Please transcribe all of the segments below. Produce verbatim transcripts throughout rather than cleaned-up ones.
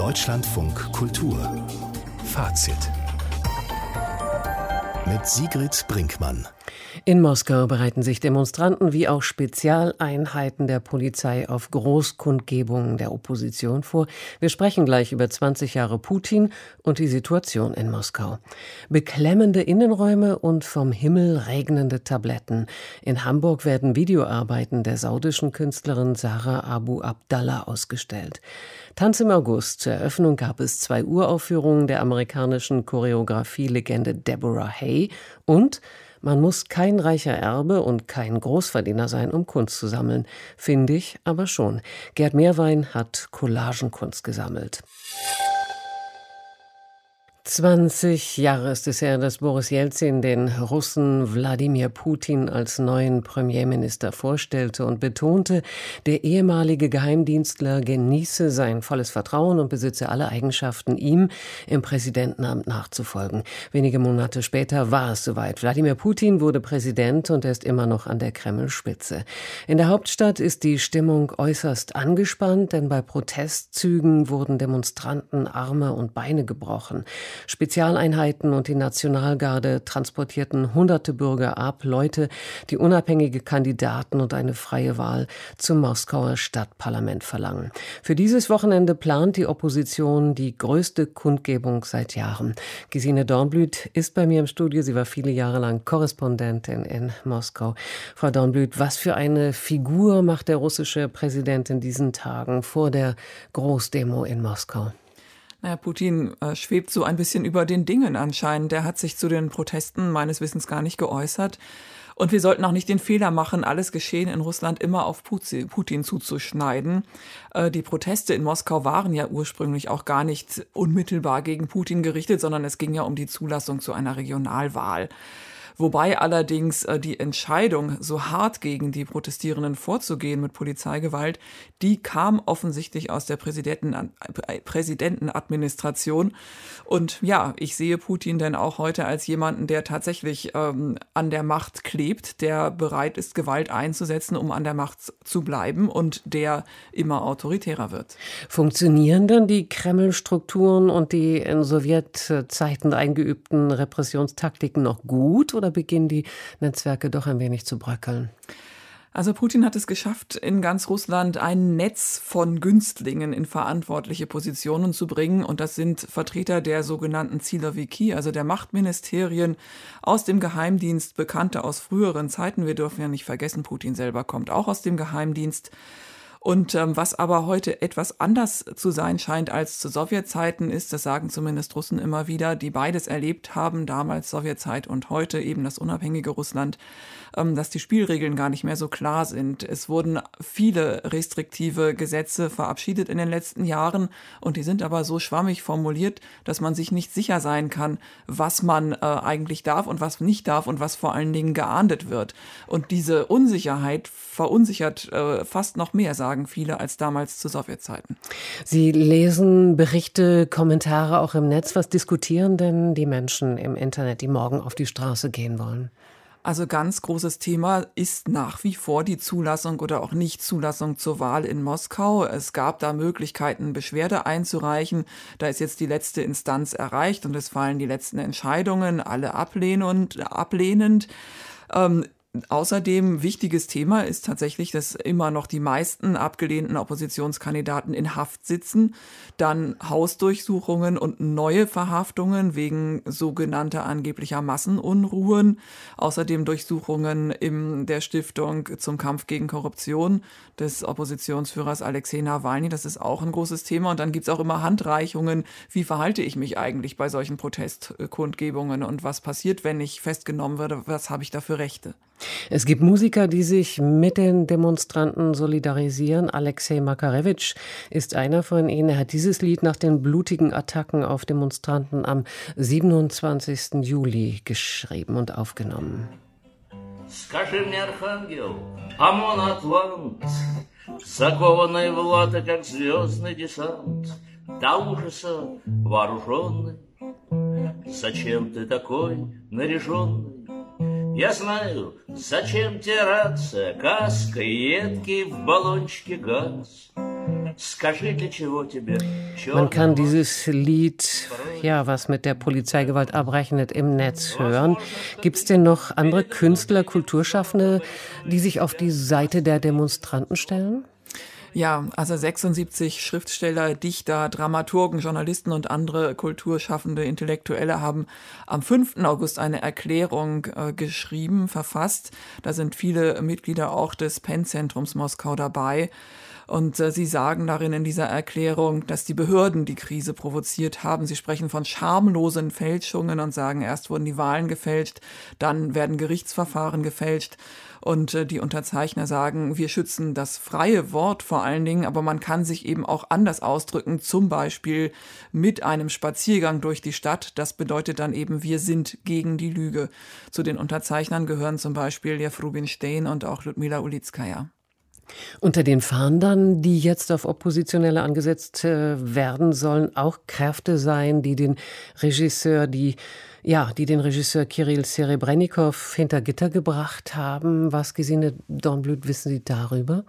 Deutschlandfunk Kultur Fazit mit Sigrid Brinkmann. In Moskau bereiten sich Demonstranten wie auch Spezialeinheiten der Polizei auf Großkundgebungen der Opposition vor. Wir sprechen gleich über zwanzig Jahre Putin und die Situation in Moskau. Beklemmende Innenräume und vom Himmel regnende Tabletten. In Hamburg werden Videoarbeiten der saudischen Künstlerin Sarah Abu Abdallah ausgestellt. Tanz im August. Zur Eröffnung gab es zwei Uraufführungen der amerikanischen Choreografie-Legende Deborah Hay und man muss kein reicher Erbe und kein Großverdiener sein, um Kunst zu sammeln. Finde ich aber schon. Gerd Meerwein hat Collagenkunst gesammelt. zwanzig Jahre ist es her, dass Boris Jelzin den Russen Wladimir Putin als neuen Premierminister vorstellte und betonte, der ehemalige Geheimdienstler genieße sein volles Vertrauen und besitze alle Eigenschaften, ihm im Präsidentenamt nachzufolgen. Wenige Monate später war es soweit. Wladimir Putin wurde Präsident und er ist immer noch an der Kremlspitze. In der Hauptstadt ist die Stimmung äußerst angespannt, denn bei Protestzügen wurden Demonstranten Arme und Beine gebrochen. Spezialeinheiten und die Nationalgarde transportierten hunderte Bürger ab, Leute, die unabhängige Kandidaten und eine freie Wahl zum Moskauer Stadtparlament verlangen. Für dieses Wochenende plant die Opposition die größte Kundgebung seit Jahren. Gesine Dornblüt ist bei mir im Studio. Sie war viele Jahre lang Korrespondentin in Moskau. Frau Dornblüt, was für eine Figur macht der russische Präsident in diesen Tagen vor der Großdemo in Moskau? Naja, Putin äh, schwebt so ein bisschen über den Dingen anscheinend. Der hat sich zu den Protesten meines Wissens gar nicht geäußert. Und wir sollten auch nicht den Fehler machen, alles Geschehen in Russland immer auf Putin zuzuschneiden. Äh, die Proteste in Moskau waren ja ursprünglich auch gar nicht unmittelbar gegen Putin gerichtet, sondern es ging ja um die Zulassung zu einer Regionalwahl. Wobei allerdings äh, die Entscheidung, so hart gegen die Protestierenden vorzugehen mit Polizeigewalt, die kam offensichtlich aus der Präsidenten, äh, Präsidentenadministration. Und ja, ich sehe Putin denn auch heute als jemanden, der tatsächlich ähm, an der Macht klebt, der bereit ist, Gewalt einzusetzen, um an der Macht zu bleiben und der immer autoritärer wird. Funktionieren dann die Kreml-Strukturen und die in Sowjetzeiten eingeübten Repressionstaktiken noch gut oder beginnen die Netzwerke doch ein wenig zu bröckeln? Also Putin hat es geschafft, in ganz Russland ein Netz von Günstlingen in verantwortliche Positionen zu bringen. Und das sind Vertreter der sogenannten Siloviki, also der Machtministerien aus dem Geheimdienst, Bekannte aus früheren Zeiten. Wir dürfen ja nicht vergessen, Putin selber kommt auch aus dem Geheimdienst. Und ähm, was aber heute etwas anders zu sein scheint als zu Sowjetzeiten ist, das sagen zumindest Russen immer wieder, die beides erlebt haben, damals Sowjetzeit und heute eben das unabhängige Russland, ähm, dass die Spielregeln gar nicht mehr so klar sind. Es wurden viele restriktive Gesetze verabschiedet in den letzten Jahren und die sind aber so schwammig formuliert, dass man sich nicht sicher sein kann, was man äh, eigentlich darf und was nicht darf und was vor allen Dingen geahndet wird. Und diese Unsicherheit verunsichert äh, fast noch mehr, sagen viele, als damals zu Sowjetzeiten. Sie lesen Berichte, Kommentare auch im Netz. Was diskutieren denn die Menschen im Internet, die morgen auf die Straße gehen wollen? Also ganz großes Thema ist nach wie vor die Zulassung oder auch Nichtzulassung zur Wahl in Moskau. Es gab da Möglichkeiten, Beschwerde einzureichen. Da ist jetzt die letzte Instanz erreicht und es fallen die letzten Entscheidungen, alle ablehnend. ablehnend. Ähm, Außerdem wichtiges Thema ist tatsächlich, dass immer noch die meisten abgelehnten Oppositionskandidaten in Haft sitzen, dann Hausdurchsuchungen und neue Verhaftungen wegen sogenannter angeblicher Massenunruhen, außerdem Durchsuchungen in der Stiftung zum Kampf gegen Korruption des Oppositionsführers Alexei Nawalny, das ist auch ein großes Thema und dann gibt's auch immer Handreichungen, wie verhalte ich mich eigentlich bei solchen Protestkundgebungen und was passiert, wenn ich festgenommen werde, was habe ich da für Rechte? Es gibt Musiker, die sich mit den Demonstranten solidarisieren. Alexei Makarewitsch ist einer von ihnen. Er hat dieses Lied nach den blutigen Attacken auf Demonstranten am siebenundzwanzigsten Juli geschrieben und aufgenommen. Скажи мне, архангел, ОМОН Атлант, закованный в латы, как звездный десант, до ужаса вооруженный. Зачем ты такой наряженный? Я знаю, зачем тебе рация, каска и едкий в баллончике газ. Man kann dieses Lied, ja, was mit der Polizeigewalt abrechnet, im Netz hören. Gibt es denn noch andere Künstler, Kulturschaffende, die sich auf die Seite der Demonstranten stellen? Ja, also sechsundsiebzig Schriftsteller, Dichter, Dramaturgen, Journalisten und andere kulturschaffende Intellektuelle haben am fünften August eine Erklärung äh, geschrieben, verfasst. Da sind viele Mitglieder auch des Penn-Zentrums Moskau dabei. Und äh, sie sagen darin in dieser Erklärung, dass die Behörden die Krise provoziert haben. Sie sprechen von schamlosen Fälschungen und sagen, erst wurden die Wahlen gefälscht, dann werden Gerichtsverfahren gefälscht. Und äh, die Unterzeichner sagen, wir schützen das freie Wort vor allen Dingen, aber man kann sich eben auch anders ausdrücken, zum Beispiel mit einem Spaziergang durch die Stadt. Das bedeutet dann eben, wir sind gegen die Lüge. Zu den Unterzeichnern gehören zum Beispiel Lev Rubinstein und auch Ludmila Ulitskaya. Unter den Fahndern, die jetzt auf Oppositionelle angesetzt äh, werden, sollen auch Kräfte sein, die den Regisseur, die ja, die den Regisseur Kirill Serebrennikov hinter Gitter gebracht haben. Was, Gesine Dornbluth, wissen Sie darüber?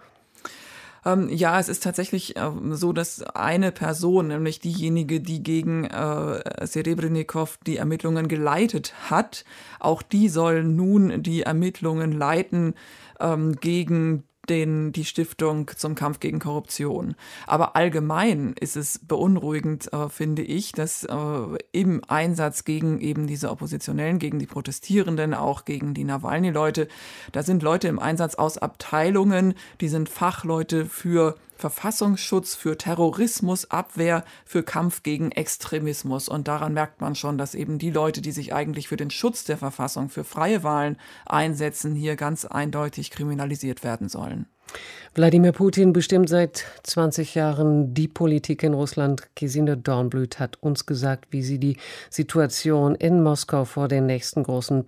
Ähm, ja, es ist tatsächlich äh, so, dass eine Person, nämlich diejenige, die gegen äh, Serebrennikov die Ermittlungen geleitet hat, auch die soll nun die Ermittlungen leiten ähm, gegen Den, die Stiftung zum Kampf gegen Korruption. Aber allgemein ist es beunruhigend, äh, finde ich, dass äh, im Einsatz gegen eben diese Oppositionellen, gegen die Protestierenden, auch gegen die Nawalny-Leute, da sind Leute im Einsatz aus Abteilungen, die sind Fachleute für Verfassungsschutz, für Terrorismusabwehr, für Kampf gegen Extremismus. Und daran merkt man schon, dass eben die Leute, die sich eigentlich für den Schutz der Verfassung, für freie Wahlen einsetzen, hier ganz eindeutig kriminalisiert werden sollen. Wladimir Putin bestimmt seit zwanzig Jahren die Politik in Russland. Gesine Dornbluth hat uns gesagt, wie sie die Situation in Moskau vor den nächsten großen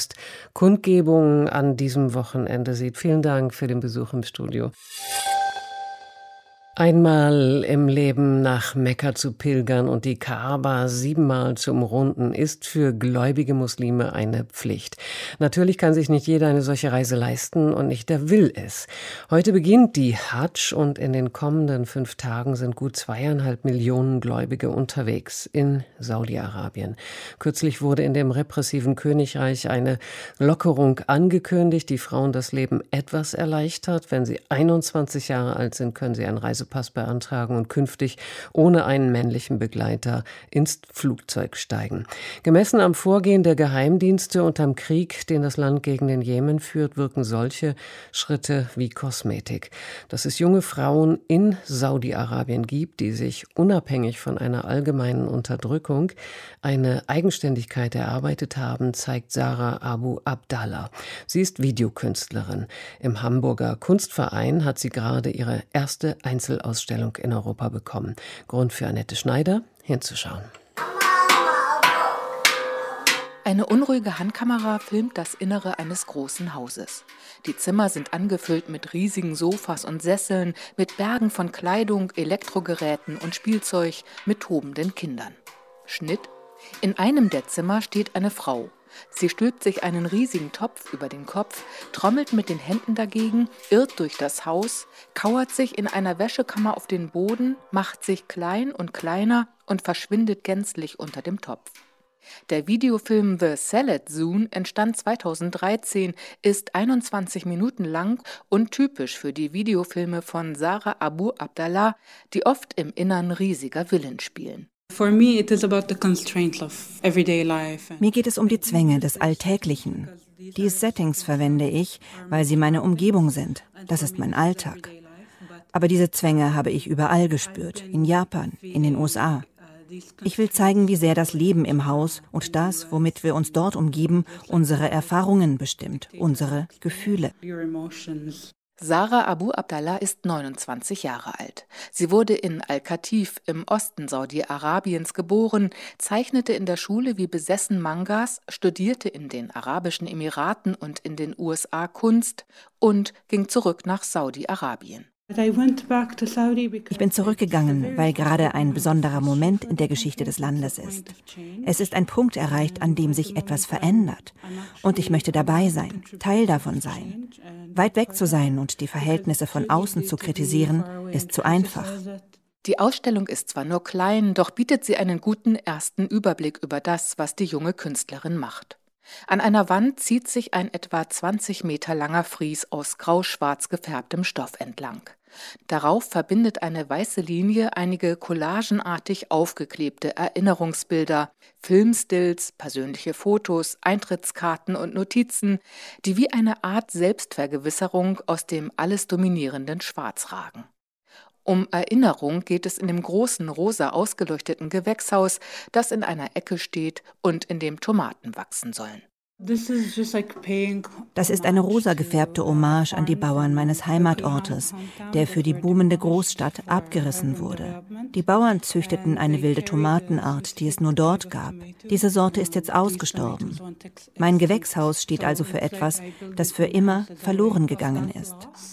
Protestkundgebungen an diesem Wochenende sieht. Vielen Dank für den Besuch im Studio. Einmal im Leben nach Mekka zu pilgern und die Kaaba siebenmal zu umrunden, ist für gläubige Muslime eine Pflicht. Natürlich kann sich nicht jeder eine solche Reise leisten und nicht der will es. Heute beginnt die Hadsch und in den kommenden fünf Tagen sind gut zweieinhalb Millionen Gläubige unterwegs in Saudi-Arabien. Kürzlich wurde in dem repressiven Königreich eine Lockerung angekündigt, die Frauen das Leben etwas erleichtert. Wenn sie einundzwanzig Jahre alt sind, können sie einen Reisepass beantragen und künftig ohne einen männlichen Begleiter ins Flugzeug steigen. Gemessen am Vorgehen der Geheimdienste und am Krieg, den das Land gegen den Jemen führt, wirken solche Schritte wie Kosmetik. Dass es junge Frauen in Saudi-Arabien gibt, die sich unabhängig von einer allgemeinen Unterdrückung eine Eigenständigkeit erarbeitet haben, zeigt Sarah Abu Abdallah. Sie ist Videokünstlerin. Im Hamburger Kunstverein hat sie gerade ihre erste Einzel Ausstellung in Europa bekommen. Grund für Annette Schneider, hinzuschauen. Eine unruhige Handkamera filmt das Innere eines großen Hauses. Die Zimmer sind angefüllt mit riesigen Sofas und Sesseln, mit Bergen von Kleidung, Elektrogeräten und Spielzeug, mit tobenden Kindern. Schnitt: In einem der Zimmer steht eine Frau. Sie stülpt sich einen riesigen Topf über den Kopf, trommelt mit den Händen dagegen, irrt durch das Haus, kauert sich in einer Wäschekammer auf den Boden, macht sich klein und kleiner und verschwindet gänzlich unter dem Topf. Der Videofilm The Salad Zone entstand zweitausenddreizehn, ist einundzwanzig Minuten lang und typisch für die Videofilme von Sarah Abu Abdallah, die oft im Innern riesiger Villen spielen. Mir geht es um die Zwänge des Alltäglichen. Die Settings verwende ich, weil sie meine Umgebung sind. Das ist mein Alltag. Aber diese Zwänge habe ich überall gespürt, in Japan, in den U S A. Ich will zeigen, wie sehr das Leben im Haus und das, womit wir uns dort umgeben, unsere Erfahrungen bestimmt, unsere Gefühle. Sarah Abu Abdallah ist neunundzwanzig Jahre alt. Sie wurde in Al-Katif im Osten Saudi-Arabiens geboren, zeichnete in der Schule wie besessen Mangas, studierte in den Arabischen Emiraten und in den U S A Kunst und ging zurück nach Saudi-Arabien. Ich bin zurückgegangen, weil gerade ein besonderer Moment in der Geschichte des Landes ist. Es ist ein Punkt erreicht, an dem sich etwas verändert. Und ich möchte dabei sein, Teil davon sein. Weit weg zu sein und die Verhältnisse von außen zu kritisieren, ist zu einfach. Die Ausstellung ist zwar nur klein, doch bietet sie einen guten ersten Überblick über das, was die junge Künstlerin macht. An einer Wand zieht sich ein etwa zwanzig Meter langer Fries aus grau-schwarz gefärbtem Stoff entlang. Darauf verbindet eine weiße Linie einige collagenartig aufgeklebte Erinnerungsbilder, Filmstills, persönliche Fotos, Eintrittskarten und Notizen, die wie eine Art Selbstvergewisserung aus dem alles dominierenden Schwarz ragen. Um Erinnerung geht es in dem großen, rosa ausgeleuchteten Gewächshaus, das in einer Ecke steht und in dem Tomaten wachsen sollen. Das ist eine rosa gefärbte Hommage an die Bauern meines Heimatortes, der für die boomende Großstadt abgerissen wurde. Die Bauern züchteten eine wilde Tomatenart, die es nur dort gab. Diese Sorte ist jetzt ausgestorben. Mein Gewächshaus steht also für etwas, das für immer verloren gegangen ist.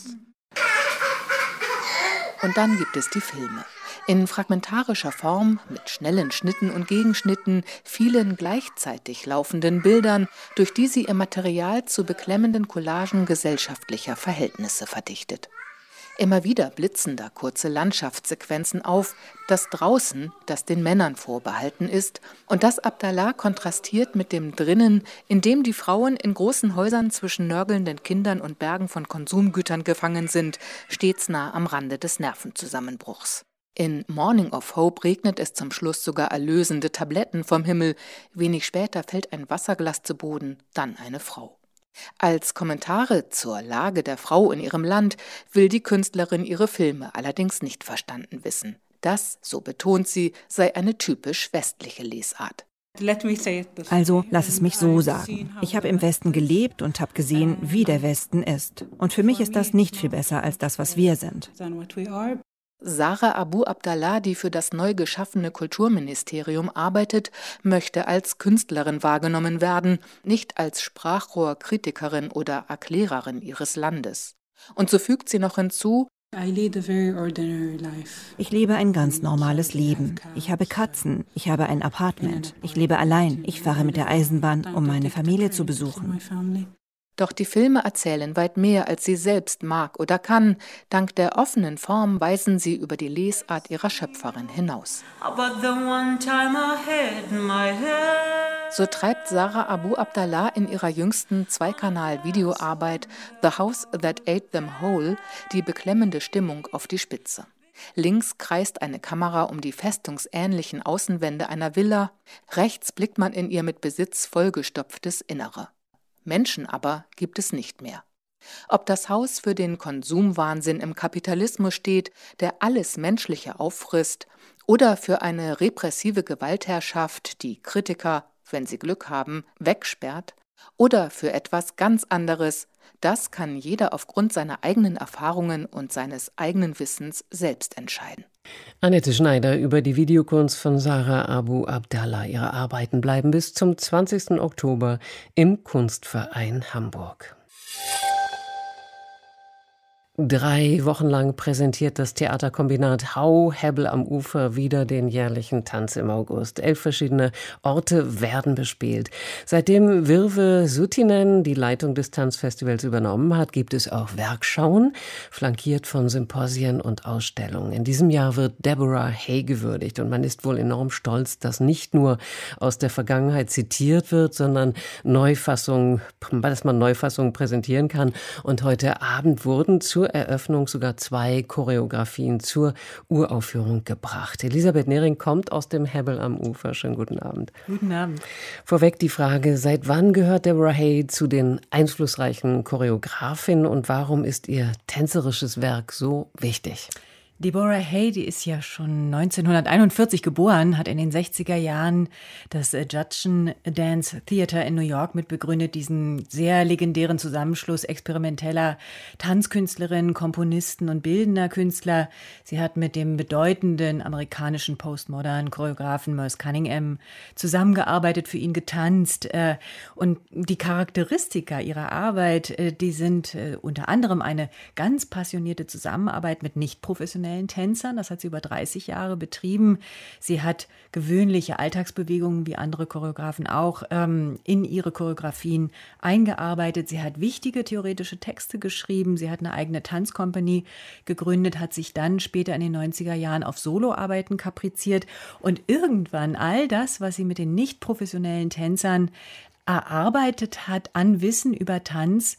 Und dann gibt es die Filme. In fragmentarischer Form, mit schnellen Schnitten und Gegenschnitten, vielen gleichzeitig laufenden Bildern, durch die sie ihr Material zu beklemmenden Collagen gesellschaftlicher Verhältnisse verdichtet. Immer wieder blitzen da kurze Landschaftssequenzen auf, das Draußen, das den Männern vorbehalten ist, und das Abdallah kontrastiert mit dem Drinnen, in dem die Frauen in großen Häusern zwischen nörgelnden Kindern und Bergen von Konsumgütern gefangen sind, stets nah am Rande des Nervenzusammenbruchs. In Morning of Hope regnet es zum Schluss sogar erlösende Tabletten vom Himmel, wenig später fällt ein Wasserglas zu Boden, dann eine Frau. Als Kommentare zur Lage der Frau in ihrem Land will die Künstlerin ihre Filme allerdings nicht verstanden wissen. Das, so betont sie, sei eine typisch westliche Lesart. Also, lass es mich so sagen. Ich habe im Westen gelebt und habe gesehen, wie der Westen ist. Und für mich ist das nicht viel besser als das, was wir sind. Sarah Abu Abdallah, die für das neu geschaffene Kulturministerium arbeitet, möchte als Künstlerin wahrgenommen werden, nicht als Sprachrohr, Kritikerin oder Erklärerin ihres Landes. Und so fügt sie noch hinzu: Ich lebe ein ganz normales Leben. Ich habe Katzen, ich habe ein Apartment, ich lebe allein, ich fahre mit der Eisenbahn, um meine Familie zu besuchen. Doch die Filme erzählen weit mehr, als sie selbst mag oder kann. Dank der offenen Form weisen sie über die Lesart ihrer Schöpferin hinaus. So treibt Sarah Abu Abdallah in ihrer jüngsten Zweikanal-Videoarbeit The House That Ate Them Whole die beklemmende Stimmung auf die Spitze. Links kreist eine Kamera um die festungsähnlichen Außenwände einer Villa, rechts blickt man in ihr mit Besitz vollgestopftes Innere. Menschen aber gibt es nicht mehr. Ob das Haus für den Konsumwahnsinn im Kapitalismus steht, der alles Menschliche auffrisst, oder für eine repressive Gewaltherrschaft, die Kritiker, wenn sie Glück haben, wegsperrt, oder für etwas ganz anderes, das kann jeder aufgrund seiner eigenen Erfahrungen und seines eigenen Wissens selbst entscheiden. Annette Schneider über die Videokunst von Sarah Abu Abdallah. Ihre Arbeiten bleiben bis zum zwanzigsten Oktober im Kunstverein Hamburg. Drei Wochen lang präsentiert das Theaterkombinat Hau Hebbel am Ufer wieder den jährlichen Tanz im August. Elf verschiedene Orte werden bespielt. Seitdem Virve Sutinen die Leitung des Tanzfestivals übernommen hat, gibt es auch Werkschauen, flankiert von Symposien und Ausstellungen. In diesem Jahr wird Deborah Hay gewürdigt und man ist wohl enorm stolz, dass nicht nur aus der Vergangenheit zitiert wird, sondern Neufassungen, dass man Neufassungen präsentieren kann. Und heute Abend wurden zur Eröffnung sogar zwei Choreografien zur Uraufführung gebracht. Elisabeth Nehring kommt aus dem Hebbel am Ufer. Schönen guten Abend. Guten Abend. Vorweg die Frage, seit wann gehört Deborah Hay zu den einflussreichen Choreografinnen und warum ist ihr tänzerisches Werk so wichtig? Deborah Hay, die ist ja schon neunzehnhunderteinundvierzig geboren, hat in den sechziger Jahren das Judson Dance Theater in New York mitbegründet, diesen sehr legendären Zusammenschluss experimenteller Tanzkünstlerinnen, Komponisten und bildender Künstler. Sie hat mit dem bedeutenden amerikanischen postmodernen Choreografen Merce Cunningham zusammengearbeitet, für ihn getanzt. Und die Charakteristika ihrer Arbeit, die sind unter anderem eine ganz passionierte Zusammenarbeit mit nicht professionellen professionellen Tänzern. Das hat sie über dreißig Jahre betrieben. Sie hat gewöhnliche Alltagsbewegungen, wie andere Choreografen auch, ähm, in ihre Choreografien eingearbeitet. Sie hat wichtige theoretische Texte geschrieben. Sie hat eine eigene Tanzkompanie gegründet, hat sich dann später in den neunziger Jahren auf Soloarbeiten kapriziert. Und irgendwann all das, was sie mit den nicht professionellen Tänzern erarbeitet hat an Wissen über Tanz,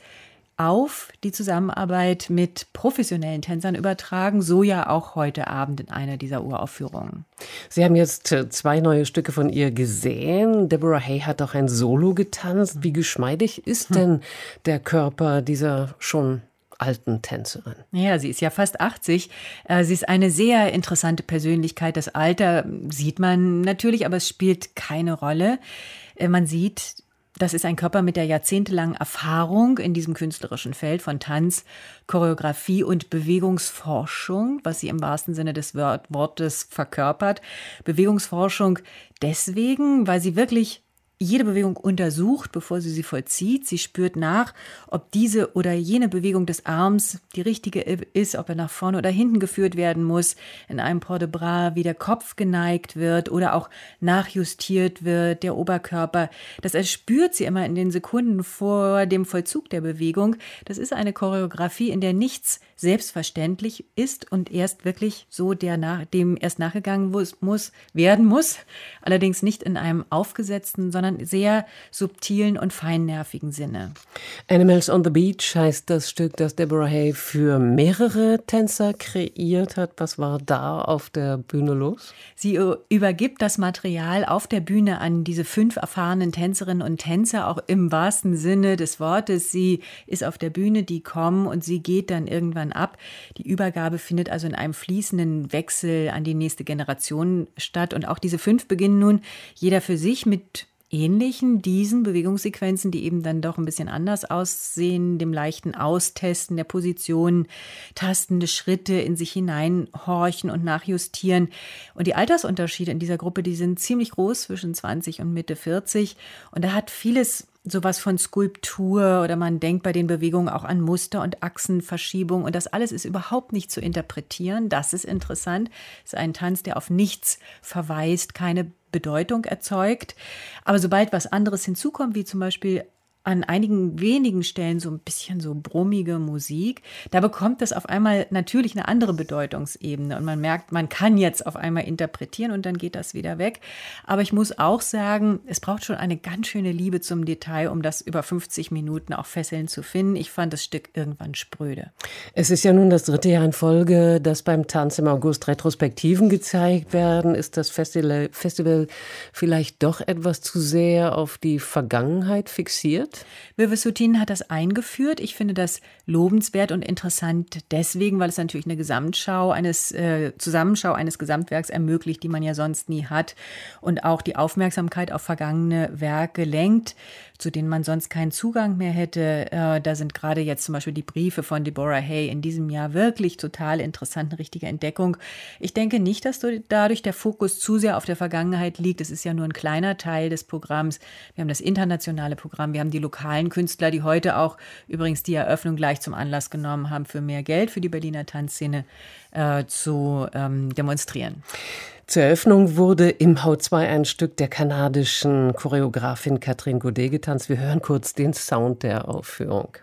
auf die Zusammenarbeit mit professionellen Tänzern übertragen, so ja auch heute Abend in einer dieser Uraufführungen. Sie haben jetzt zwei neue Stücke von ihr gesehen. Deborah Hay hat auch ein Solo getanzt. Wie geschmeidig ist denn der Körper dieser schon alten Tänzerin? Ja, sie ist ja fast achtzig. Sie ist eine sehr interessante Persönlichkeit. Das Alter sieht man natürlich, aber es spielt keine Rolle. Man sieht, das ist ein Körper mit der jahrzehntelangen Erfahrung in diesem künstlerischen Feld von Tanz, Choreografie und Bewegungsforschung, was sie im wahrsten Sinne des Wortes verkörpert. Bewegungsforschung deswegen, weil sie wirklich jede Bewegung untersucht, bevor sie sie vollzieht. Sie spürt nach, ob diese oder jene Bewegung des Arms die richtige ist, ob er nach vorne oder hinten geführt werden muss, in einem Port de Bras, wie der Kopf geneigt wird oder auch nachjustiert wird, der Oberkörper. Das erspürt sie immer in den Sekunden vor dem Vollzug der Bewegung. Das ist eine Choreografie, in der nichts selbstverständlich ist und erst wirklich so der nach, dem erst nachgegangen muss, muss, werden muss. Allerdings nicht in einem aufgesetzten, sondern sehr subtilen und feinnervigen Sinne. Animals on the Beach heißt das Stück, das Deborah Hay für mehrere Tänzer kreiert hat. Was war da auf der Bühne los? Sie übergibt das Material auf der Bühne an diese fünf erfahrenen Tänzerinnen und Tänzer, auch im wahrsten Sinne des Wortes. Sie ist auf der Bühne, die kommen und sie geht dann irgendwann ab. Die Übergabe findet also in einem fließenden Wechsel an die nächste Generation statt. Und auch diese fünf beginnen nun jeder für sich mit ähnlichen, diesen Bewegungssequenzen, die eben dann doch ein bisschen anders aussehen, dem leichten Austesten der Positionen, tastende Schritte in sich hineinhorchen und nachjustieren. Und die Altersunterschiede in dieser Gruppe, die sind ziemlich groß, zwischen zwanzig und Mitte vierzig. Und da hat vieles sowas von Skulptur oder man denkt bei den Bewegungen auch an Muster und Achsenverschiebung. Und das alles ist überhaupt nicht zu interpretieren. Das ist interessant. Es ist ein Tanz, der auf nichts verweist, keine Bedeutung erzeugt. Aber sobald was anderes hinzukommt, wie zum Beispiel an einigen wenigen Stellen so ein bisschen so brummige Musik, da bekommt das auf einmal natürlich eine andere Bedeutungsebene und man merkt, man kann jetzt auf einmal interpretieren und dann geht das wieder weg. Aber ich muss auch sagen, es braucht schon eine ganz schöne Liebe zum Detail, um das über fünfzig Minuten auch fesselnd zu finden. Ich fand das Stück irgendwann spröde. Es ist ja nun das dritte Jahr in Folge, dass beim Tanz im August Retrospektiven gezeigt werden. Ist das Festival, Festival vielleicht doch etwas zu sehr auf die Vergangenheit fixiert? Vives Soutine hat das eingeführt. Ich finde das lobenswert und interessant deswegen, weil es natürlich eine Gesamtschau eines, äh, Zusammenschau eines Gesamtwerks ermöglicht, die man ja sonst nie hat und auch die Aufmerksamkeit auf vergangene Werke lenkt, zu denen man sonst keinen Zugang mehr hätte. Äh, da sind gerade jetzt zum Beispiel die Briefe von Deborah Hay in diesem Jahr wirklich total interessant, eine richtige Entdeckung. Ich denke nicht, dass dadurch der Fokus zu sehr auf der Vergangenheit liegt. Es ist ja nur ein kleiner Teil des Programms. Wir haben das internationale Programm, wir haben die lokalen Künstler, die heute auch übrigens die Eröffnung gleich zum Anlass genommen haben, für mehr Geld für die Berliner Tanzszene äh, zu ähm, demonstrieren. Zur Eröffnung wurde im H zwei ein Stück der kanadischen Choreografin Catherine Godet getanzt. Wir hören kurz den Sound der Aufführung.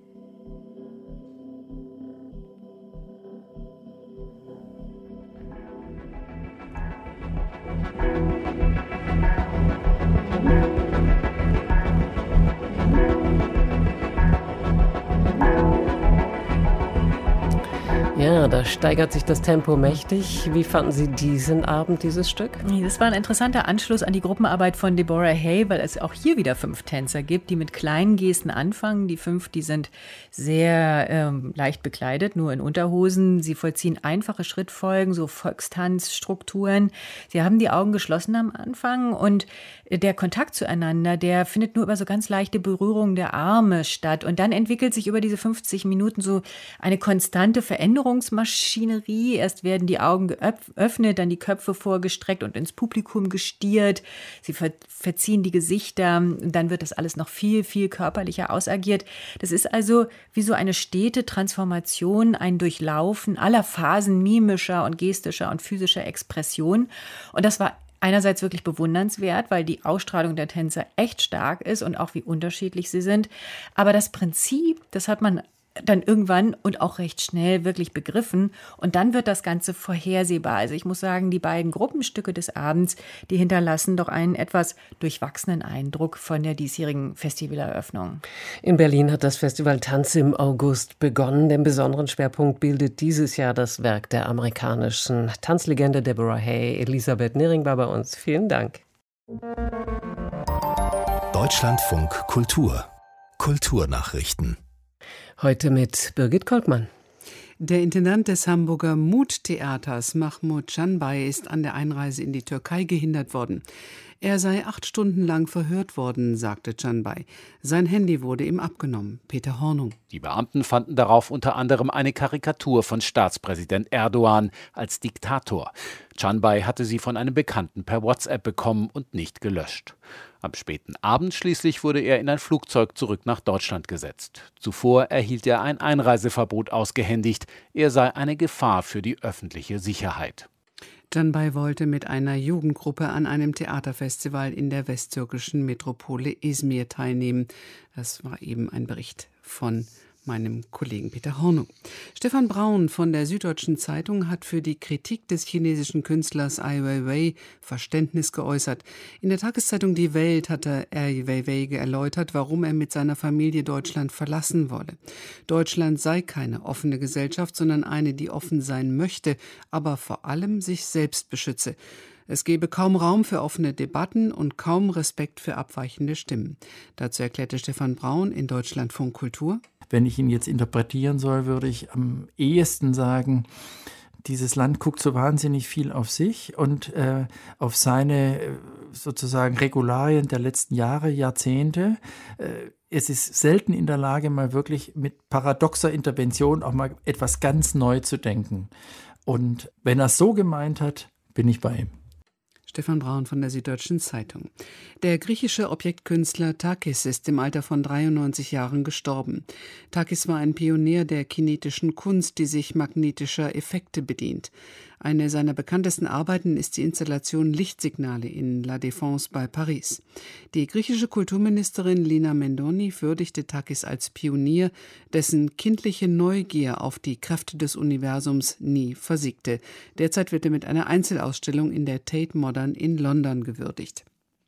Ja, da steigert sich das Tempo mächtig. Wie fanden Sie diesen Abend, dieses Stück? Das war ein interessanter Anschluss an die Gruppenarbeit von Deborah Hay, weil es auch hier wieder fünf Tänzer gibt, die mit kleinen Gesten anfangen. Die fünf, die sind sehr ähm, leicht bekleidet, nur in Unterhosen. Sie vollziehen einfache Schrittfolgen, so Volkstanzstrukturen. Sie haben die Augen geschlossen am Anfang und der Kontakt zueinander, der findet nur über so ganz leichte Berührung der Arme statt. Und dann entwickelt sich über diese fünfzig Minuten so eine konstante Veränderung Bewegungsmaschinerie. Erst werden die Augen geöffnet, dann die Köpfe vorgestreckt und ins Publikum gestiert. Sie ver- verziehen die Gesichter, dann wird das alles noch viel, viel körperlicher ausagiert. Das ist also wie so eine stete Transformation, ein Durchlaufen aller Phasen mimischer und gestischer und physischer Expression. Und das war einerseits wirklich bewundernswert, weil die Ausstrahlung der Tänzer echt stark ist und auch wie unterschiedlich sie sind. Aber das Prinzip, das hat man dann irgendwann und auch recht schnell wirklich begriffen. Und dann wird das Ganze vorhersehbar. Also ich muss sagen, die beiden Gruppenstücke des Abends, die hinterlassen doch einen etwas durchwachsenen Eindruck von der diesjährigen Festivaleröffnung. In Berlin hat das Festival Tanz im August begonnen. Den besonderen Schwerpunkt bildet dieses Jahr das Werk der amerikanischen Tanzlegende Deborah Hay. Elisabeth Nering war bei uns. Vielen Dank. Deutschlandfunk Kultur. Kulturnachrichten. Heute mit Birgit Kolkmann. Der Intendant des Hamburger Mut-Theaters, Mahmut Canbay, ist an der Einreise in die Türkei gehindert worden. Er sei acht Stunden lang verhört worden, sagte Canbay. Sein Handy wurde ihm abgenommen. Peter Hornung. Die Beamten fanden darauf unter anderem eine Karikatur von Staatspräsident Erdogan als Diktator. Canbay hatte sie von einem Bekannten per WhatsApp bekommen und nicht gelöscht. Am späten Abend schließlich wurde er in ein Flugzeug zurück nach Deutschland gesetzt. Zuvor erhielt er ein Einreiseverbot ausgehändigt. Er sei eine Gefahr für die öffentliche Sicherheit. Canbay wollte mit einer Jugendgruppe an einem Theaterfestival in der westtürkischen Metropole Izmir teilnehmen. Das war eben ein Bericht von meinem Kollegen Peter Hornung. Stefan Braun von der Süddeutschen Zeitung hat für die Kritik des chinesischen Künstlers Ai Weiwei Verständnis geäußert. In der Tageszeitung Die Welt hatte Ai Weiwei erläutert, warum er mit seiner Familie Deutschland verlassen wolle. Deutschland sei keine offene Gesellschaft, sondern eine, die offen sein möchte, aber vor allem sich selbst beschütze. Es gebe kaum Raum für offene Debatten und kaum Respekt für abweichende Stimmen. Dazu erklärte Stefan Braun in Deutschlandfunk Kultur: Wenn ich ihn jetzt interpretieren soll, würde ich am ehesten sagen, dieses Land guckt so wahnsinnig viel auf sich und äh, auf seine äh, sozusagen Regularien der letzten Jahre, Jahrzehnte. Äh, es ist selten in der Lage, mal wirklich mit paradoxer Intervention auch mal etwas ganz neu zu denken. Und wenn er es so gemeint hat, bin ich bei ihm. Stefan Braun von der Süddeutschen Zeitung. Der griechische Objektkünstler Takis ist im Alter von dreiundneunzig Jahren gestorben. Takis war ein Pionier der kinetischen Kunst, die sich magnetischer Effekte bedient. Eine seiner bekanntesten Arbeiten ist die Installation Lichtsignale in La Défense bei Paris. Die griechische Kulturministerin Lina Mendoni würdigte Takis als Pionier, dessen kindliche Neugier auf die Kräfte des Universums nie versiegte. Derzeit wird er mit einer Einzelausstellung in der Tate Modern in London gewürdigt.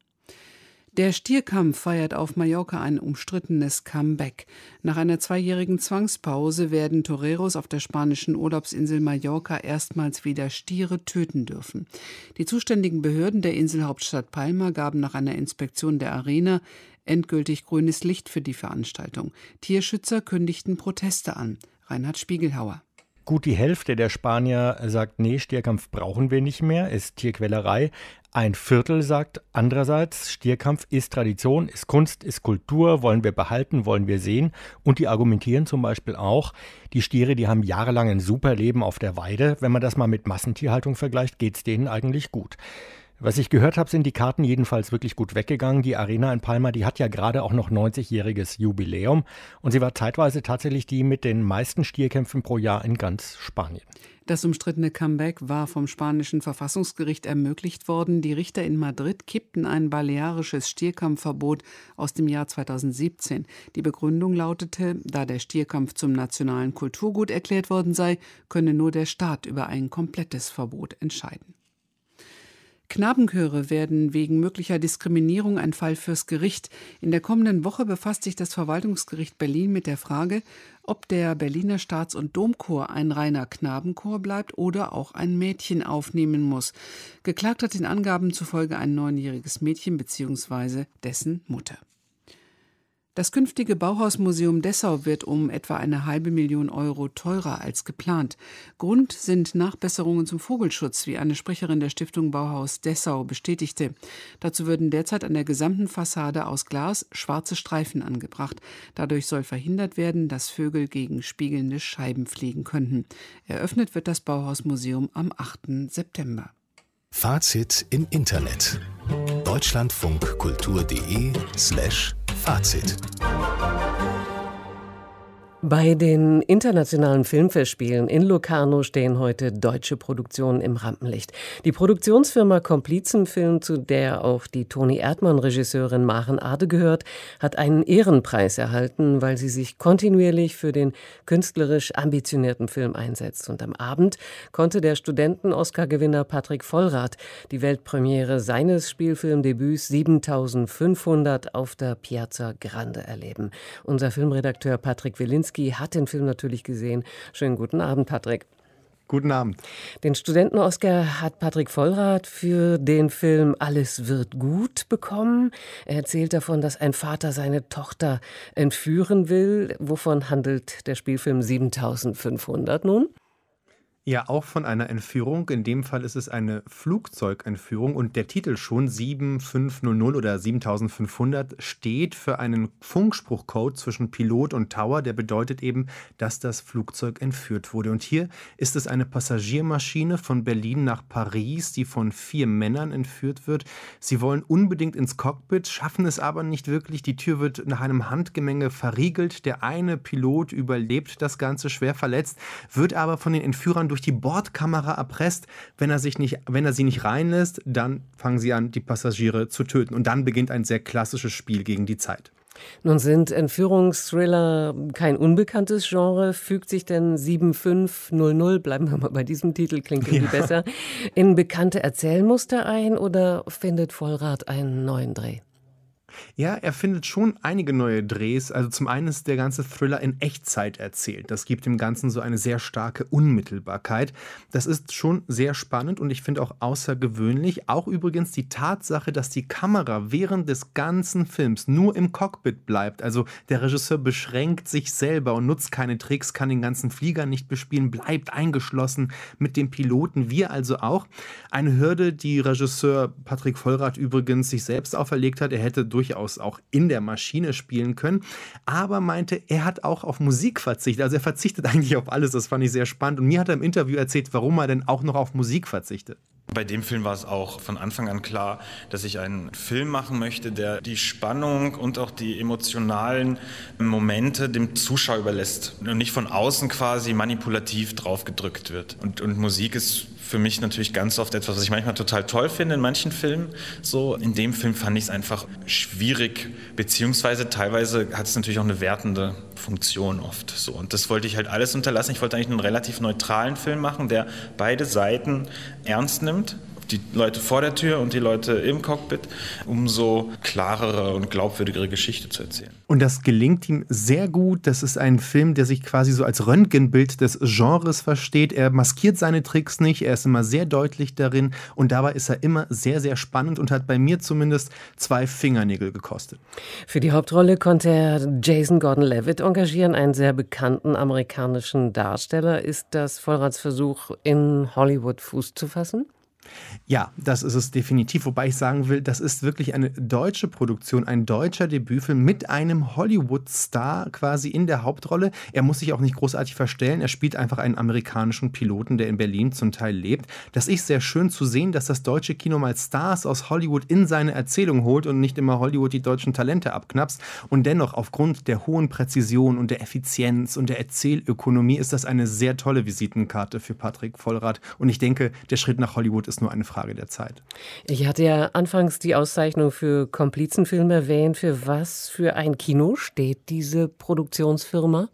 Der Stierkampf feiert auf Mallorca ein umstrittenes Comeback. Nach einer zweijährigen Zwangspause werden Toreros auf der spanischen Urlaubsinsel Mallorca erstmals wieder Stiere töten dürfen. Die zuständigen Behörden der Inselhauptstadt Palma gaben nach einer Inspektion der Arena endgültig grünes Licht für die Veranstaltung. Tierschützer kündigten Proteste an. Reinhard Spiegelhauer. Gut die Hälfte der Spanier sagt, nee, Stierkampf brauchen wir nicht mehr, ist Tierquälerei. Ein Viertel sagt andererseits, Stierkampf ist Tradition, ist Kunst, ist Kultur, wollen wir behalten, wollen wir sehen. Und die argumentieren zum Beispiel auch, die Stiere, die haben jahrelang ein super Leben auf der Weide. Wenn man das mal mit Massentierhaltung vergleicht, geht's denen eigentlich gut. Was ich gehört habe, sind die Karten jedenfalls wirklich gut weggegangen. Die Arena in Palma, die hat ja gerade auch noch neunzigjähriges Jubiläum. Und sie war zeitweise tatsächlich die mit den meisten Stierkämpfen pro Jahr in ganz Spanien. Das umstrittene Comeback war vom spanischen Verfassungsgericht ermöglicht worden. Die Richter in Madrid kippten ein balearisches Stierkampfverbot aus dem Jahr zweitausendsiebzehn. Die Begründung lautete, da der Stierkampf zum nationalen Kulturgut erklärt worden sei, könne nur der Staat über ein komplettes Verbot entscheiden. Knabenchöre werden wegen möglicher Diskriminierung ein Fall fürs Gericht. In der kommenden Woche befasst sich das Verwaltungsgericht Berlin mit der Frage, ob der Berliner Staats- und Domchor ein reiner Knabenchor bleibt oder auch ein Mädchen aufnehmen muss. Geklagt hat den Angaben zufolge ein neunjähriges Mädchen bzw. dessen Mutter. Das künftige Bauhausmuseum Dessau wird um etwa eine halbe Million Euro teurer als geplant. Grund sind Nachbesserungen zum Vogelschutz, wie eine Sprecherin der Stiftung Bauhaus Dessau bestätigte. Dazu würden derzeit an der gesamten Fassade aus Glas schwarze Streifen angebracht. Dadurch soll verhindert werden, dass Vögel gegen spiegelnde Scheiben fliegen könnten. Eröffnet wird das Bauhausmuseum am achten September. Fazit im Internet. deutschlandfunkkultur.de slash Fazit. Bei den internationalen Filmfestspielen in Locarno stehen heute deutsche Produktionen im Rampenlicht. Die Produktionsfirma Komplizenfilm, zu der auch die Toni-Erdmann-Regisseurin Maren Ade gehört, hat einen Ehrenpreis erhalten, weil sie sich kontinuierlich für den künstlerisch ambitionierten Film einsetzt. Und am Abend konnte der Studenten-Oscar-Gewinner Patrick Vollrath die Weltpremiere seines Spielfilmdebüts siebentausendfünfhundert auf der Piazza Grande erleben. Unser Filmredakteur Patrick Wilinski hat den Film natürlich gesehen. Schönen guten Abend, Patrick. Guten Abend. Den Studenten-Oscar hat Patrick Vollrath für den Film Alles wird gut bekommen. Er erzählt davon, dass ein Vater seine Tochter entführen will. Wovon handelt der Spielfilm siebentausendfünfhundert nun? Ja, auch von einer Entführung. In dem Fall ist es eine Flugzeugentführung und der Titel schon siebentausendfünfhundert oder siebentausendfünfhundert steht für einen Funkspruchcode zwischen Pilot und Tower, der bedeutet eben, dass das Flugzeug entführt wurde. Und hier ist es eine Passagiermaschine von Berlin nach Paris, die von vier Männern entführt wird. Sie wollen unbedingt ins Cockpit, schaffen es aber nicht wirklich. Die Tür wird nach einem Handgemenge verriegelt. Der eine Pilot überlebt das Ganze schwer verletzt, wird aber von den Entführern durch die Bordkamera erpresst. Wenn er, sich nicht, wenn er sie nicht reinlässt, dann fangen sie an, die Passagiere zu töten. Und dann beginnt ein sehr klassisches Spiel gegen die Zeit. Nun sind Entführungsthriller kein unbekanntes Genre. Fügt sich denn siebentausendfünfhundert, bleiben wir mal bei diesem Titel, klingt irgendwie ja. besser, in bekannte Erzählmuster ein oder findet Vollrath einen neuen Dreh? Ja, er findet schon einige neue Drehs. Also zum einen ist der ganze Thriller in Echtzeit erzählt. Das gibt dem Ganzen so eine sehr starke Unmittelbarkeit. Das ist schon sehr spannend und ich finde auch außergewöhnlich. Auch übrigens die Tatsache, dass die Kamera während des ganzen Films nur im Cockpit bleibt. Also der Regisseur beschränkt sich selber und nutzt keine Tricks, kann den ganzen Flieger nicht bespielen, bleibt eingeschlossen mit dem Piloten. Wir also auch. Eine Hürde, die Regisseur Patrick Vollrath übrigens sich selbst auferlegt hat. Er hätte durchaus auch in der Maschine spielen können, aber meinte, er hat auch auf Musik verzichtet. Also er verzichtet eigentlich auf alles, das fand ich sehr spannend. Und mir hat er im Interview erzählt, warum er denn auch noch auf Musik verzichtet. Bei dem Film war es auch von Anfang an klar, dass ich einen Film machen möchte, der die Spannung und auch die emotionalen Momente dem Zuschauer überlässt und nicht von außen quasi manipulativ draufgedrückt wird. Und, und Musik ist für mich natürlich ganz oft etwas, was ich manchmal total toll finde in manchen Filmen. So, in dem Film fand ich es einfach schwierig, beziehungsweise teilweise hat es natürlich auch eine wertende Funktion oft. So, und das wollte ich halt alles unterlassen. Ich wollte eigentlich einen relativ neutralen Film machen, der beide Seiten ernst nimmt. Die Leute vor der Tür und die Leute im Cockpit, um so klarere und glaubwürdigere Geschichte zu erzählen. Und das gelingt ihm sehr gut. Das ist ein Film, der sich quasi so als Röntgenbild des Genres versteht. Er maskiert seine Tricks nicht, er ist immer sehr deutlich darin und dabei ist er immer sehr, sehr spannend und hat bei mir zumindest zwei Fingernägel gekostet. Für die Hauptrolle konnte er Jason Gordon-Levitt engagieren, einen sehr bekannten amerikanischen Darsteller. Ist das Vollraths Versuch, in Hollywood Fuß zu fassen? Ja, das ist es definitiv, wobei ich sagen will, das ist wirklich eine deutsche Produktion, ein deutscher Debütfilm mit einem Hollywood-Star quasi in der Hauptrolle. Er muss sich auch nicht großartig verstellen, er spielt einfach einen amerikanischen Piloten, der in Berlin zum Teil lebt. Das ist sehr schön zu sehen, dass das deutsche Kino mal Stars aus Hollywood in seine Erzählung holt und nicht immer Hollywood die deutschen Talente abknapst. Und dennoch, aufgrund der hohen Präzision und der Effizienz und der Erzählökonomie ist das eine sehr tolle Visitenkarte für Patrick Vollrath. Und ich denke, der Schritt nach Hollywood ist nur eine Frage der Zeit. Ich hatte ja anfangs die Auszeichnung für Komplizenfilm erwähnt. Für was für ein Kino steht diese Produktionsfirma?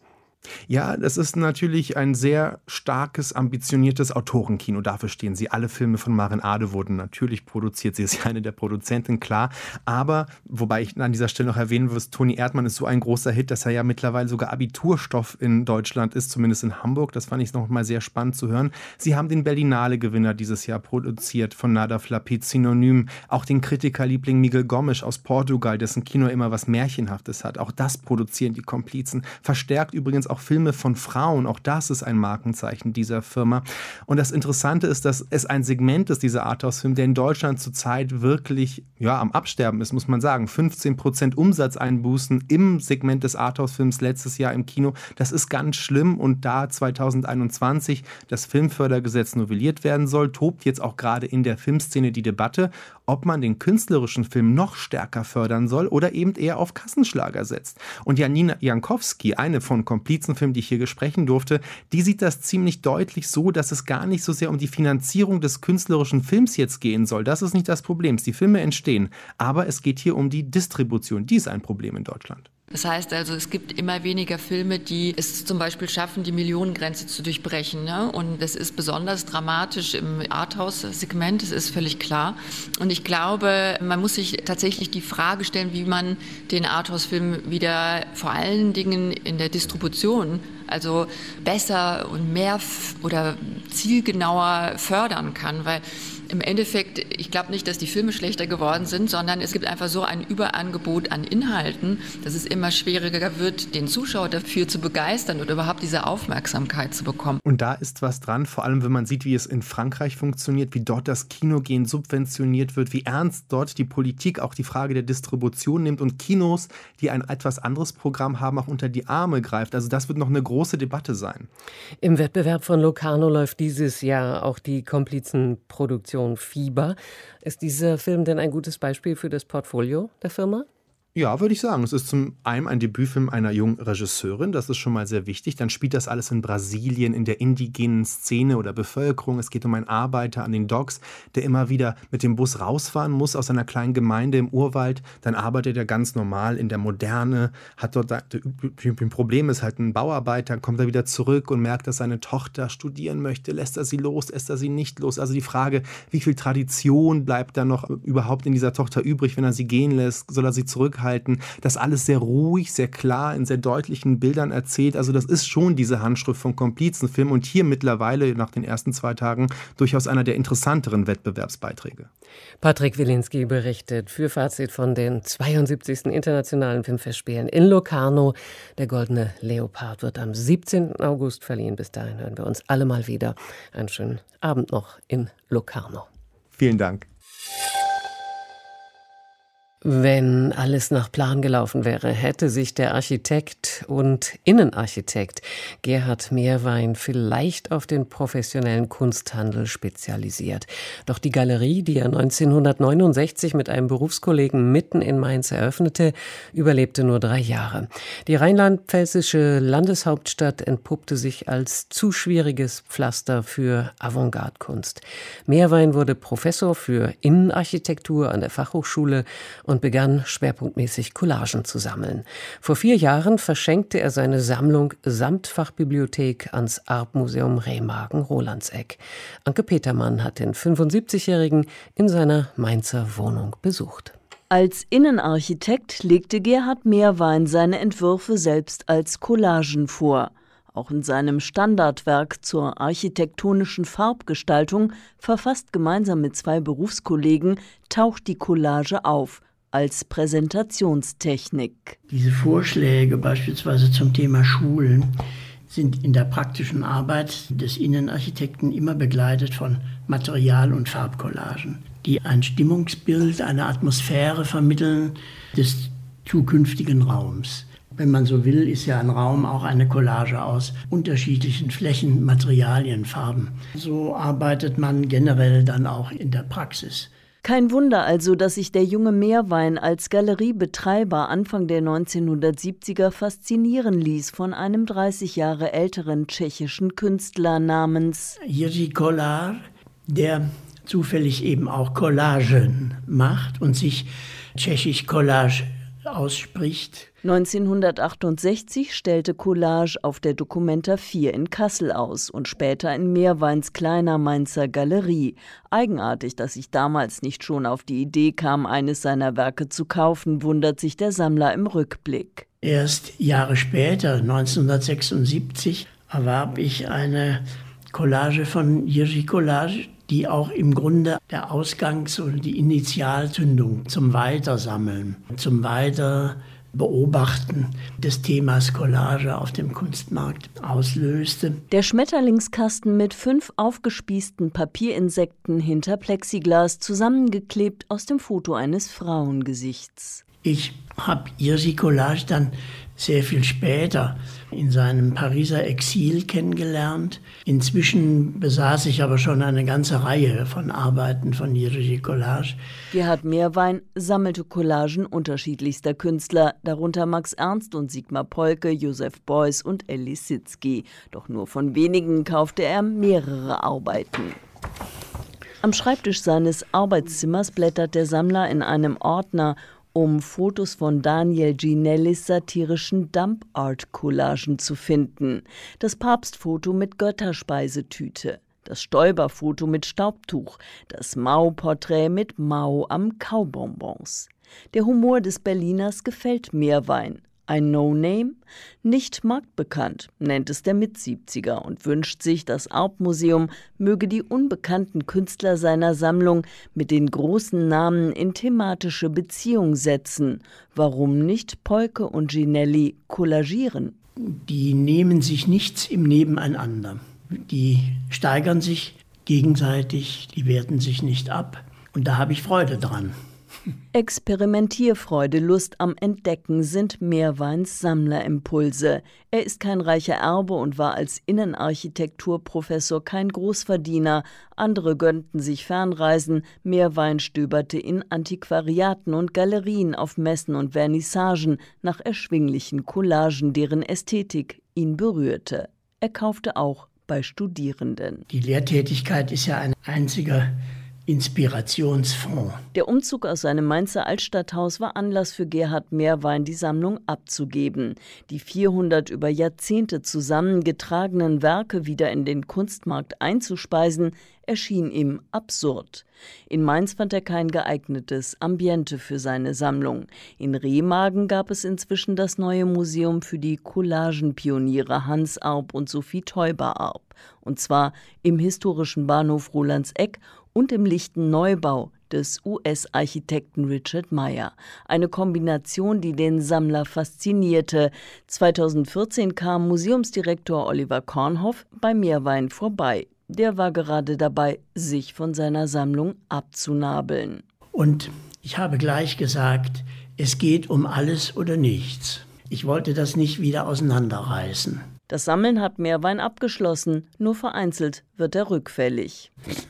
Ja, das ist natürlich ein sehr starkes, ambitioniertes Autorenkino. Dafür stehen sie. Alle Filme von Maren Ade wurden natürlich produziert. Sie ist ja eine der Produzenten, klar. Aber, wobei ich an dieser Stelle noch erwähnen muss, Toni Erdmann ist so ein großer Hit, dass er ja mittlerweile sogar Abiturstoff in Deutschland ist, zumindest in Hamburg. Das fand ich noch mal sehr spannend zu hören. Sie haben den Berlinale-Gewinner dieses Jahr produziert von Nada Flapit, Synonym. Auch den Kritikerliebling Miguel Gomes aus Portugal, dessen Kino immer was Märchenhaftes hat. Auch das produzieren die Komplizen. Verstärkt übrigens auch Filme von Frauen, auch das ist ein Markenzeichen dieser Firma. Und das Interessante ist, dass es ein Segment ist, dieser Arthouse-Film, der in Deutschland zurzeit wirklich ja, am Absterben ist, muss man sagen. fünfzehn Prozent Umsatzeinbußen im Segment des Arthouse-Films letztes Jahr im Kino. Das ist ganz schlimm und da zwanzig einundzwanzig das Filmfördergesetz novelliert werden soll, tobt jetzt auch gerade in der Filmszene die Debatte, ob man den künstlerischen Film noch stärker fördern soll oder eben eher auf Kassenschlager setzt. Und Janina Jankowski, eine von Komplizenfilmen, die ich hier sprechen durfte, die sieht das ziemlich deutlich so, dass es gar nicht so sehr um die Finanzierung des künstlerischen Films jetzt gehen soll. Das ist nicht das Problem. Die Filme entstehen. Aber es geht hier um die Distribution. Die ist ein Problem in Deutschland. Das heißt also, es gibt immer weniger Filme, die es zum Beispiel schaffen, die Millionengrenze zu durchbrechen. Ne? Und das ist besonders dramatisch im Arthouse-Segment, das ist völlig klar. Und ich glaube, man muss sich tatsächlich die Frage stellen, wie man den Arthouse-Film wieder vor allen Dingen in der Distribution, also besser und mehr f- oder zielgenauer fördern kann, weil im Endeffekt, ich glaube nicht, dass die Filme schlechter geworden sind, sondern es gibt einfach so ein Überangebot an Inhalten, dass es immer schwieriger wird, den Zuschauer dafür zu begeistern oder überhaupt diese Aufmerksamkeit zu bekommen. Und da ist was dran, vor allem wenn man sieht, wie es in Frankreich funktioniert, wie dort das Kinogehen subventioniert wird, wie ernst dort die Politik auch die Frage der Distribution nimmt und Kinos, die ein etwas anderes Programm haben, auch unter die Arme greift. Also das wird noch eine große Debatte sein. Im Wettbewerb von Locarno läuft dieses Jahr auch die Komplizenproduktion Fieber. Ist dieser Film denn ein gutes Beispiel für das Portfolio der Firma? Ja, würde ich sagen. Es ist zum einen ein Debütfilm einer jungen Regisseurin, das ist schon mal sehr wichtig. Dann spielt das alles in Brasilien, in der indigenen Szene oder Bevölkerung. Es geht um einen Arbeiter an den Docks, der immer wieder mit dem Bus rausfahren muss aus einer kleinen Gemeinde im Urwald. Dann arbeitet er ganz normal in der Moderne, hat dort ein Problem, ist halt ein Bauarbeiter, kommt er wieder zurück und merkt, dass seine Tochter studieren möchte. Lässt er sie los, lässt er sie nicht los? Also die Frage, wie viel Tradition bleibt da noch überhaupt in dieser Tochter übrig, wenn er sie gehen lässt? Soll er sie zurückhalten? Das alles sehr ruhig, sehr klar, in sehr deutlichen Bildern erzählt. Also das ist schon diese Handschrift vom Komplizenfilm und hier mittlerweile nach den ersten zwei Tagen durchaus einer der interessanteren Wettbewerbsbeiträge. Patrick Wilinski berichtet für Fazit von den zweiundsiebzigsten Internationalen Filmfestspielen in Locarno. Der Goldene Leopard wird am siebzehnten August verliehen. Bis dahin hören wir uns alle mal wieder. Einen schönen Abend noch in Locarno. Vielen Dank. Wenn alles nach Plan gelaufen wäre, hätte sich der Architekt und Innenarchitekt Gerhard Meerwein vielleicht auf den professionellen Kunsthandel spezialisiert. Doch die Galerie, die er neunzehnhundertneunundsechzig mit einem Berufskollegen mitten in Mainz eröffnete, überlebte nur drei Jahre. Die rheinland-pfälzische Landeshauptstadt entpuppte sich als zu schwieriges Pflaster für Avantgarde-Kunst. Meerwein wurde Professor für Innenarchitektur an der Fachhochschule und begann schwerpunktmäßig Collagen zu sammeln. Vor vier Jahren verschenkte er seine Sammlung samt Fachbibliothek ans Artmuseum Remagen-Rolandseck. Anke Petermann hat den fünfundsiebzigjährigen in seiner Mainzer Wohnung besucht. Als Innenarchitekt legte Gerhard Meerwein seine Entwürfe selbst als Collagen vor. Auch in seinem Standardwerk zur architektonischen Farbgestaltung, verfasst gemeinsam mit zwei Berufskollegen, taucht die Collage auf als Präsentationstechnik. Diese Vorschläge beispielsweise zum Thema Schulen sind in der praktischen Arbeit des Innenarchitekten immer begleitet von Material- und Farbcollagen, die ein Stimmungsbild, eine Atmosphäre vermitteln des zukünftigen Raums. Wenn man so will, ist ja ein Raum auch eine Collage aus unterschiedlichen Flächen, Materialien, Farben. So arbeitet man generell dann auch in der Praxis. Kein Wunder also, dass sich der junge Meerwein als Galeriebetreiber Anfang der neunzehnhundertsiebziger faszinieren ließ von einem dreißig Jahre älteren tschechischen Künstler namens Jiří Kollár, der zufällig eben auch Collagen macht und sich tschechisch Collage ausspricht. neunzehnhundertachtundsechzig stellte Collage auf der Documenta vier in Kassel aus und später in Meerweins kleiner Mainzer Galerie. Eigenartig, dass ich damals nicht schon auf die Idee kam, eines seiner Werke zu kaufen, wundert sich der Sammler im Rückblick. Erst Jahre später, neunzehnhundertsechsundsiebzig, erwarb ich eine Collage von Jiří Kolář, die auch im Grunde der Ausgangs- und die Initialzündung zum Weitersammeln, zum Weiterbeobachten des Themas Collage auf dem Kunstmarkt auslöste. Der Schmetterlingskasten mit fünf aufgespießten Papierinsekten hinter Plexiglas, zusammengeklebt aus dem Foto eines Frauengesichts. Ich habe Jiří Kolář dann sehr viel später in seinem Pariser Exil kennengelernt. Inzwischen besaß ich aber schon eine ganze Reihe von Arbeiten von Jiří Kolář. Gerhard Meerwein sammelte Collagen unterschiedlichster Künstler, darunter Max Ernst und Sigmar Polke, Joseph Beuys und Elie Sitzky. Doch nur von wenigen kaufte er mehrere Arbeiten. Am Schreibtisch seines Arbeitszimmers blättert der Sammler in einem Ordner, um Fotos von Daniel Ginellis satirischen Dump-Art-Collagen zu finden. Das Papstfoto mit Götterspeisetüte, das Stoiber-Foto mit Staubtuch, das Mao-Porträt mit Mao am Kaubonbons. Der Humor des Berliners gefällt Meerwein. Ein No-Name, nicht marktbekannt, nennt es der Mitsiebziger und wünscht sich, das Arp-Museum möge die unbekannten Künstler seiner Sammlung mit den großen Namen in thematische Beziehung setzen. Warum nicht Polke und Ginelli collagieren? Die nehmen sich nichts im Nebeneinander. Die steigern sich gegenseitig, die werten sich nicht ab. Und da habe ich Freude dran. Experimentierfreude, Lust am Entdecken sind Meerweins Sammlerimpulse. Er ist kein reicher Erbe und war als Innenarchitekturprofessor kein Großverdiener. Andere gönnten sich Fernreisen. Meerwein stöberte in Antiquariaten und Galerien, auf Messen und Vernissagen nach erschwinglichen Collagen, deren Ästhetik ihn berührte. Er kaufte auch bei Studierenden. Die Lehrtätigkeit ist ja ein einziger Inspirationsfonds. Der Umzug aus seinem Mainzer Altstadthaus war Anlass für Gerhard Meerwein, die Sammlung abzugeben. Die vierhundert über Jahrzehnte zusammengetragenen Werke wieder in den Kunstmarkt einzuspeisen, erschien ihm absurd. In Mainz fand er kein geeignetes Ambiente für seine Sammlung. In Remagen gab es inzwischen das neue Museum für die Collagenpioniere Hans Arp und Sophie Teuber-Arp. Und zwar im historischen Bahnhof Rolandseck und im lichten Neubau des U S-Architekten Richard Meyer. Eine Kombination, die den Sammler faszinierte. zweitausendvierzehn kam Museumsdirektor Oliver Kornhoff bei Meerwein vorbei. Der war gerade dabei, sich von seiner Sammlung abzunabeln. Und ich habe gleich gesagt, es geht um alles oder nichts. Ich wollte das nicht wieder auseinanderreißen. Das Sammeln hat Meerwein abgeschlossen, nur vereinzelt wird er rückfällig.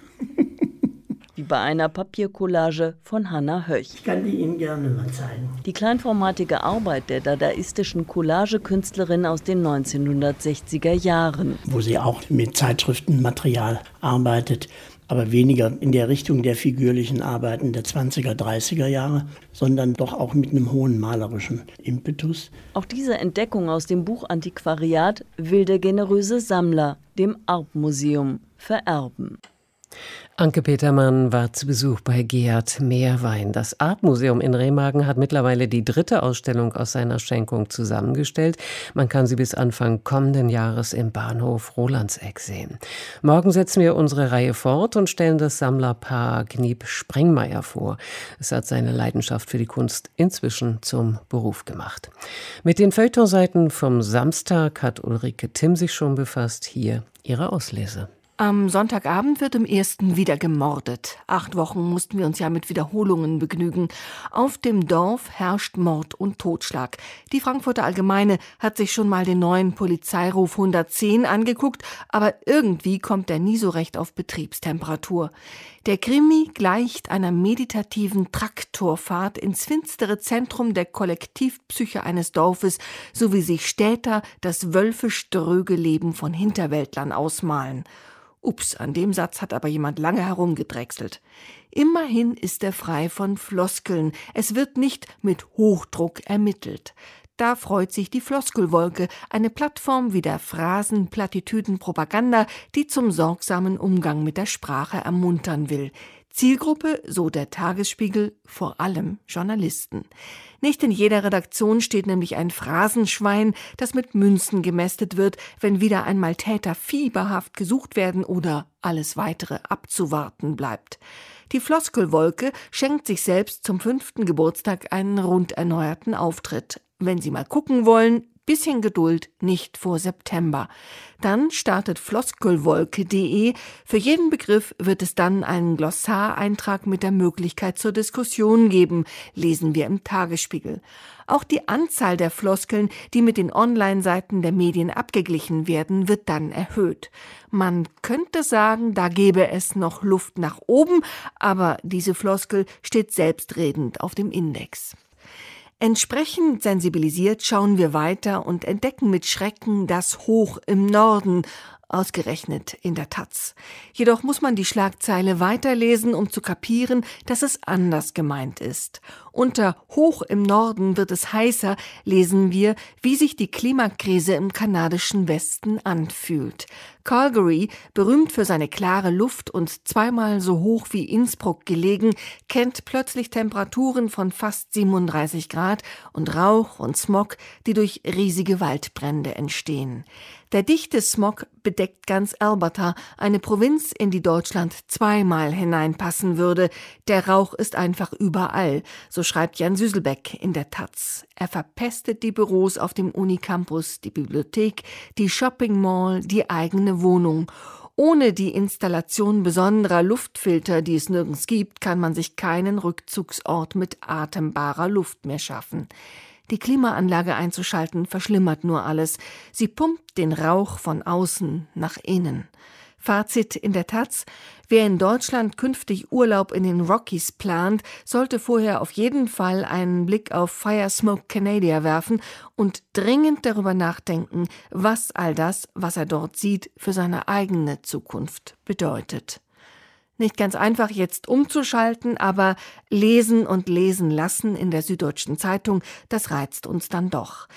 Wie bei einer Papiercollage von Hanna Höch. Ich kann die Ihnen gerne mal zeigen. Die kleinformatige Arbeit der dadaistischen Collagekünstlerin aus den neunzehnhundertsechziger Jahren. Wo sie auch mit Zeitschriftenmaterial arbeitet, aber weniger in der Richtung der figürlichen Arbeiten der zwanziger, dreißiger Jahre, sondern doch auch mit einem hohen malerischen Impetus. Auch diese Entdeckung aus dem Buch Antiquariat will der generöse Sammler dem Arp-Museum vererben. Anke Petermann war zu Besuch bei Gerhard Meerwein. Das Arp-Museum in Remagen hat mittlerweile die dritte Ausstellung aus seiner Schenkung zusammengestellt. Man kann sie bis Anfang kommenden Jahres im Bahnhof Rolandseck sehen. Morgen setzen wir unsere Reihe fort und stellen das Sammlerpaar Kniep-Sprengmeier vor. Es hat seine Leidenschaft für die Kunst inzwischen zum Beruf gemacht. Mit den Feuilletonseiten vom Samstag hat Ulrike Timm sich schon befasst. Hier ihre Auslese. Am Sonntagabend wird im Ersten wieder gemordet. Acht Wochen mussten wir uns ja mit Wiederholungen begnügen. Auf dem Dorf herrscht Mord und Totschlag. Die Frankfurter Allgemeine hat sich schon mal den neuen Polizeiruf hundertzehn angeguckt, aber irgendwie kommt er nie so recht auf Betriebstemperatur. Der Krimi gleicht einer meditativen Traktorfahrt ins finstere Zentrum der Kollektivpsyche eines Dorfes, so wie sich Städter das wölfisch-dröge Leben von Hinterwäldlern ausmalen. Ups, an dem Satz hat aber jemand lange herumgedrechselt. Immerhin ist er frei von Floskeln. Es wird nicht mit Hochdruck ermittelt. Da freut sich die Floskelwolke, eine Plattform wie der Phrasen-Plattitüden-Propaganda, die zum sorgsamen Umgang mit der Sprache ermuntern will. Zielgruppe, so der Tagesspiegel, vor allem Journalisten. Nicht in jeder Redaktion steht nämlich ein Phrasenschwein, das mit Münzen gemästet wird, wenn wieder einmal Täter fieberhaft gesucht werden oder alles Weitere abzuwarten bleibt. Die Floskelwolke schenkt sich selbst zum fünften Geburtstag einen rund erneuerten Auftritt. Wenn Sie mal gucken wollen, bisschen Geduld, nicht vor September. Dann startet floskelwolke punkt de. Für jeden Begriff wird es dann einen Glossareintrag mit der Möglichkeit zur Diskussion geben, lesen wir im Tagesspiegel. Auch die Anzahl der Floskeln, die mit den Online-Seiten der Medien abgeglichen werden, wird dann erhöht. Man könnte sagen, da gäbe es noch Luft nach oben, aber diese Floskel steht selbstredend auf dem Index. Entsprechend sensibilisiert schauen wir weiter und entdecken mit Schrecken das Hoch im Norden, ausgerechnet in der Taz. Jedoch muss man die Schlagzeile weiterlesen, um zu kapieren, dass es anders gemeint ist. Unter Hoch im Norden wird es heißer, lesen wir, wie sich die Klimakrise im kanadischen Westen anfühlt. Calgary, berühmt für seine klare Luft und zweimal so hoch wie Innsbruck gelegen, kennt plötzlich Temperaturen von fast siebenunddreißig Grad und Rauch und Smog, die durch riesige Waldbrände entstehen. Der dichte Smog bedeckt ganz Alberta, eine Provinz, in die Deutschland zweimal hineinpassen würde. Der Rauch ist einfach überall, so schreibt Jan Süselbeck in der Taz. Er verpestet die Büros auf dem Unicampus, die Bibliothek, die Shopping Mall, die eigene Wohnung. Ohne die Installation besonderer Luftfilter, die es nirgends gibt, kann man sich keinen Rückzugsort mit atembarer Luft mehr schaffen. Die Klimaanlage einzuschalten verschlimmert nur alles. Sie pumpt den Rauch von außen nach innen. Fazit in der Taz: Wer in Deutschland künftig Urlaub in den Rockies plant, sollte vorher auf jeden Fall einen Blick auf Fire Smoke Canada werfen und dringend darüber nachdenken, was all das, was er dort sieht, für seine eigene Zukunft bedeutet. Nicht ganz einfach jetzt umzuschalten, aber lesen und lesen lassen in der Süddeutschen Zeitung, das reizt uns dann doch.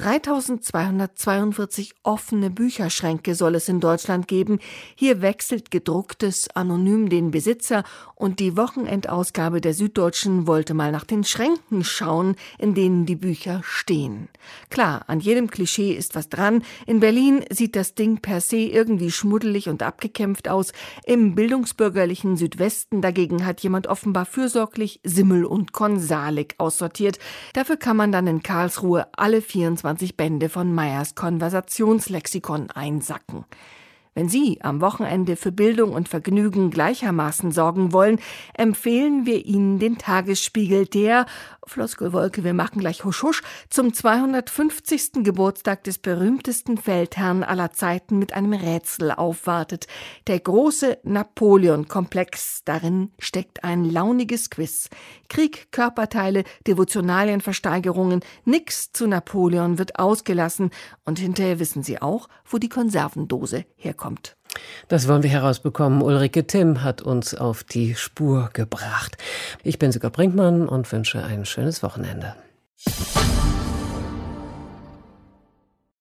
dreitausendzweihundertzweiundvierzig offene Bücherschränke soll es in Deutschland geben. Hier wechselt gedrucktes anonym den Besitzer und die Wochenendausgabe der Süddeutschen wollte mal nach den Schränken schauen, in denen die Bücher stehen. Klar, an jedem Klischee ist was dran. In Berlin sieht das Ding per se irgendwie schmuddelig und abgekämpft aus. Im bildungsbürgerlichen Südwesten dagegen hat jemand offenbar fürsorglich Simmel und Konsalik aussortiert. Dafür kann man dann in Karlsruhe alle vierundzwanzig Bände von Meyers Konversationslexikon einsacken. Wenn Sie am Wochenende für Bildung und Vergnügen gleichermaßen sorgen wollen, empfehlen wir Ihnen den Tagesspiegel, der, Floskelwolke, wir machen gleich husch husch, zum zweihundertfünfzigsten Geburtstag des berühmtesten Feldherrn aller Zeiten mit einem Rätsel aufwartet. Der große Napoleon-Komplex, darin steckt ein launiges Quiz. Krieg, Körperteile, Devotionalienversteigerungen, nix zu Napoleon wird ausgelassen und hinterher wissen Sie auch, wo die Konservendose herkommt. Das wollen wir herausbekommen. Ulrike Timm hat uns auf die Spur gebracht. Ich bin Sigurd Brinkmann und wünsche ein schönes Wochenende.